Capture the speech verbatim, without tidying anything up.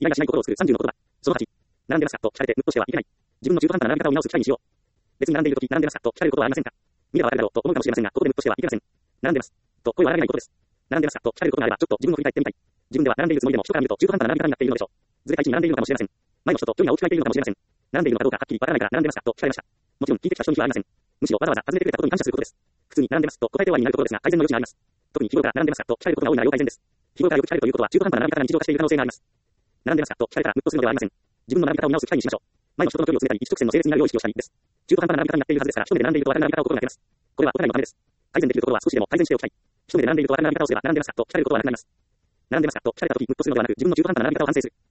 イライラしない心を作るさんじゅうの言葉。そのはち。並んでますかと聞かれて、むっとしてはいけない。自分の中途半端な並び方を見直す機会にしよう。別に並んでいるとき、並んでますかと聞かれることはありませんか。見ればわかるだろうと思うかもしれませんが、ここでむっとしてはいけません。並んでます。と声を荒げないことです。並んでますかと聞かれることがあれば、ちょっと自分を振り返ってみたい。自分では並んでいるつもりでも、人から見ると中途半端な並び方になっているのでしょう。ずれた位置に並んでいるのかもしれません。前の人と距離が大きく空いているのかもしれません。並んでいるのかどうかはっきりわからないから並んでますかと聞かれました。もちろん聞いてきた人に非はありません。むしろわざわざ尋ねてくれたことに感謝することです。普通に並んでますと答えて終わりになるところですが、改善の余地があります。特に日頃から並んでますかと聞かれることが多いなら要改善です。日頃からよく聞かれるということは中途半端な並び方が日常化している可能性があります。並んでますかと聞かれたらムッとするのではありません。自分の並び方を見直す機会にしましょう。前の人との距離を詰めたり、一直線の整列になるよう意識をしたりです。中途半端な並び方になっているはずですから、一目で並んでいると分かる並び方を心がけます。これはお互いのためです。改善できるところは少しでも改善しておきたい。一目で並んでいると分かる並び方をすれば、並んでますかと聞かれることはなくなります。並んでますかと聞かれたとき、ムッとするのではなく、自分の中途半端な並び方を反省する。